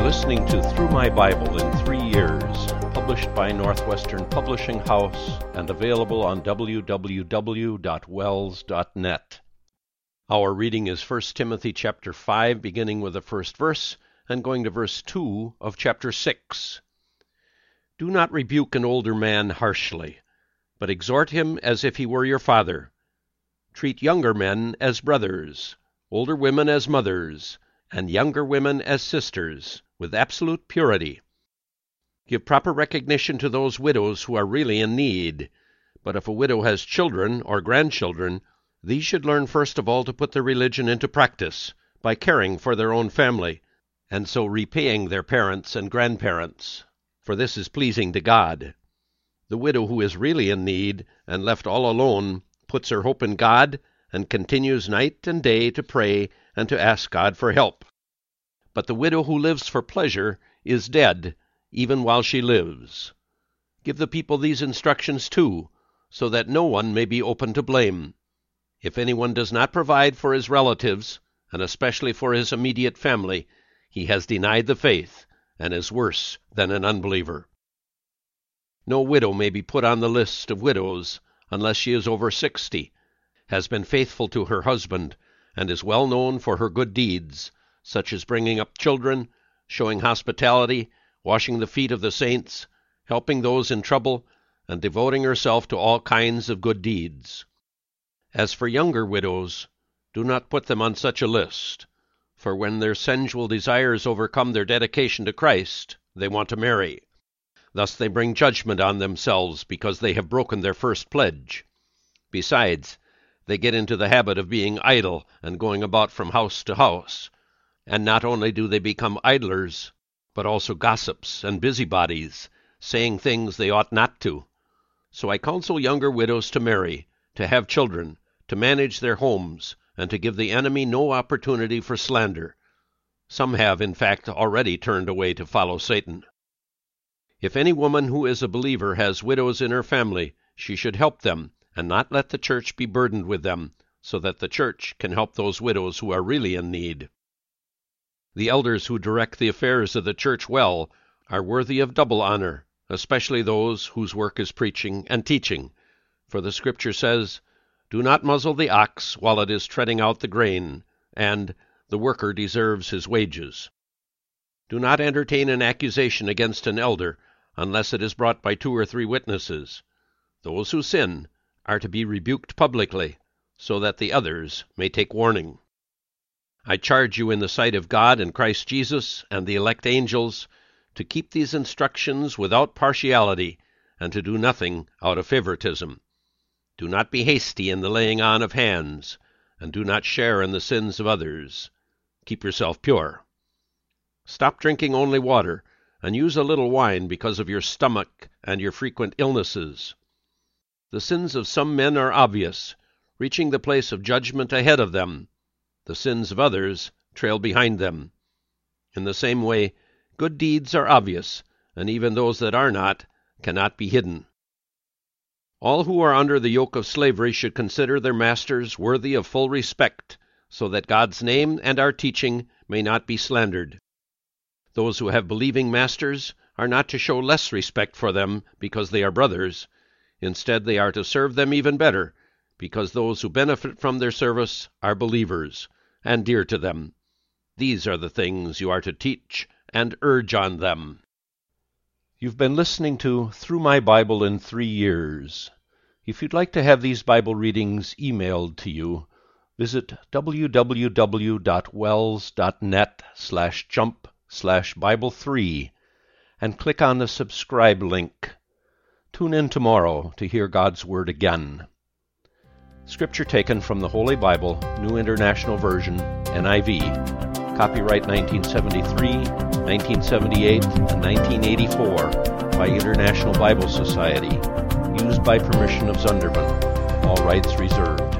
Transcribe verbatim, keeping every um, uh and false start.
listening to Through My Bible in Three Years, published by Northwestern Publishing House and available on w w w dot wells dot net. Our reading is First Timothy chapter five, beginning with the first verse, and going to verse two of chapter six. Do not rebuke an older man harshly, but exhort him as if he were your father. Treat younger men as brothers, older women as mothers, and younger women as sisters, with absolute purity. Give proper recognition to those widows who are really in need. But if a widow has children or grandchildren, these should learn first of all to put their religion into practice by caring for their own family, and so repaying their parents and grandparents, for this is pleasing to God. The widow who is really in need and left all alone puts her hope in God and continues night and day to pray and to ask God for help. But the widow who lives for pleasure is dead, even while she lives. Give the people these instructions too, so that no one may be open to blame. If anyone does not provide for his relatives, and especially for his immediate family, he has denied the faith, and is worse than an unbeliever. No widow may be put on the list of widows unless she is over sixty, has been faithful to her husband, and is well known for her good deeds, such as bringing up children, showing hospitality, washing the feet of the saints, helping those in trouble, and devoting herself to all kinds of good deeds. As for younger widows, do not put them on such a list, for when their sensual desires overcome their dedication to Christ, they want to marry. Thus they bring judgment on themselves because they have broken their first pledge. Besides, they get into the habit of being idle and going about from house to house. And not only do they become idlers, but also gossips and busybodies, saying things they ought not to. So I counsel younger widows to marry, to have children, to manage their homes, and to give the enemy no opportunity for slander. Some have, in fact, already turned away to follow Satan. If any woman who is a believer has widows in her family, she should help them, and not let the church be burdened with them, so that the church can help those widows who are really in need. The elders who direct the affairs of the church well are worthy of double honor, especially those whose work is preaching and teaching. For the Scripture says, Do not muzzle the ox while it is treading out the grain, and the worker deserves his wages. Do not entertain an accusation against an elder unless it is brought by two or three witnesses. Those who sin are to be rebuked publicly, so that the others may take warning. I charge you in the sight of God and Christ Jesus and the elect angels to keep these instructions without partiality, and to do nothing out of favoritism. Do not be hasty in the laying on of hands, and do not share in the sins of others. Keep yourself pure. Stop drinking only water, and use a little wine because of your stomach and your frequent illnesses. The sins of some men are obvious, reaching the place of judgment ahead of them. The sins of others trail behind them. In the same way, good deeds are obvious, and even those that are not cannot be hidden. All who are under the yoke of slavery should consider their masters worthy of full respect, so that God's name and our teaching may not be slandered. Those who have believing masters are not to show less respect for them because they are brothers. Instead, they are to serve them even better, because those who benefit from their service are believers, and dear to them. These are the things you are to teach and urge on them. You've been listening to Through My Bible in Three Years. If you'd like to have these Bible readings emailed to you, visit w w w dot wells dot net slash jump slash Bible three and click on the subscribe link. Tune in tomorrow to hear God's Word again. Scripture taken from the Holy Bible, New International Version, N I V. Copyright nineteen seventy-three, nineteen seventy-eight, and nineteen eighty-four by International Bible Society. Used by permission of Zunderman. All rights reserved.